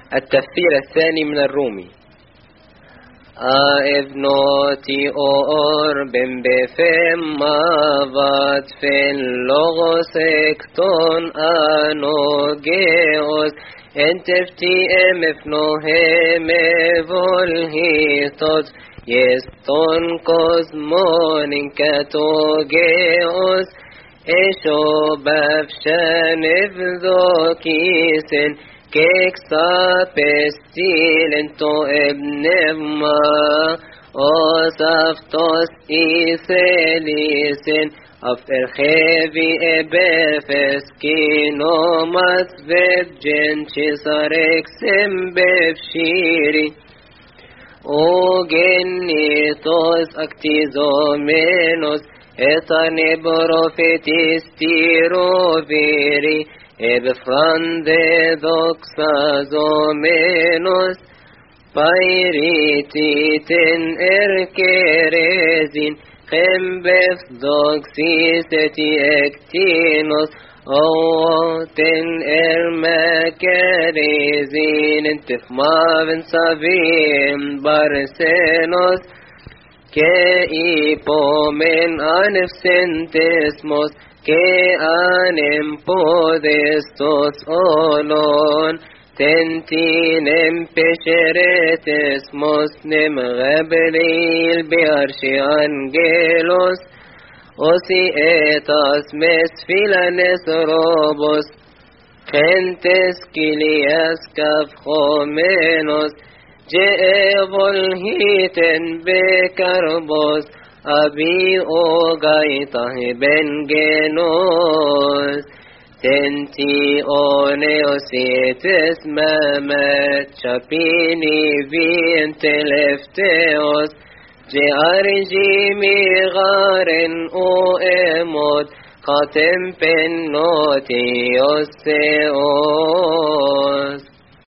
التفسير الثاني من الرومي. ابنوتي اور بن بفم مافات فين لغسكتون انوجيوس انتفتي امفنوهم فولهيتوت يستون كوزمون كاتوجيوس ايشو بفشان افذوكيسن كيكسا بستيلنتو ابن ما أصفتوس إيساليسن أفر خيبي بفسكينو مسبب جنشي صارك سمبب شيري وجنيتوس أكتيزومينوس إتاني بروفيتيستي روفيري Ebfrande doxazomenos pairititin erkerezin chembef doxiseti ektinos oten ermekerezin entifmaven savim barsenos keipomen anefsentesmos que anem podestos olon tentinem pesheretes mosnem gabriel bearshi angelos osi etas mes filanes robos gentes kilias kafhomenos jeevol hiten bekarbos أبي أوغايته بن جنوس تنتي أونيوسيتس مامت شابيني بين تلفتيوس جارجي مغارن أو إموت خاتم بن نوتيوس